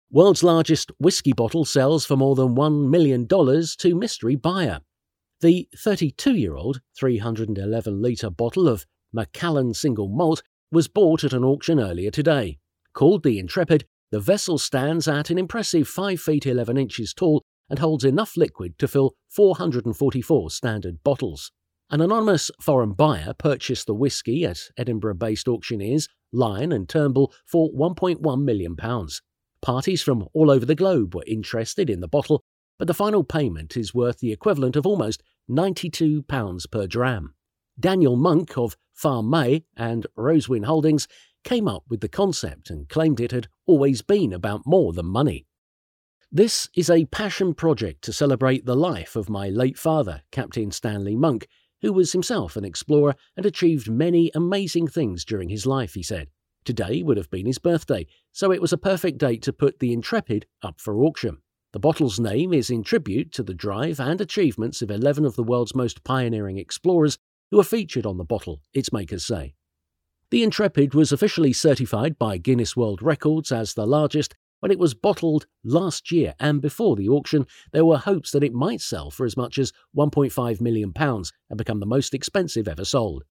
World's largest whiskey bottle sells for more than $1 million to mystery buyer. The 32-year-old 311-litre bottle of Macallan single malt was bought at an auction earlier today. Called the Intrepid, the vessel stands at an impressive 5 feet 11 inches tall and holds enough liquid to fill 444 standard bottles. An anonymous foreign buyer purchased the whisky at Edinburgh-based auctioneers Lyon and Turnbull for £1.1 million. Parties from all over the globe were interested in the bottle, but the final payment is worth the equivalent of almost £92 per dram. Daniel Monk of Farm May and Rosewin Holdings came up with the concept and claimed it had always been about more than money. "This is a passion project to celebrate the life of my late father, Captain Stanley Monk, who was himself an explorer and achieved many amazing things during his life," he said. Today would have been his birthday, so it was a perfect date to put the Intrepid up for auction. The bottle's name is in tribute to the drive and achievements of 11 of the world's most pioneering explorers who are featured on the bottle, its makers say. The Intrepid was officially certified by Guinness World Records as the largest when it was bottled last year, and before the auction there were hopes that it might sell for as much as £1.5 million and become the most expensive ever sold.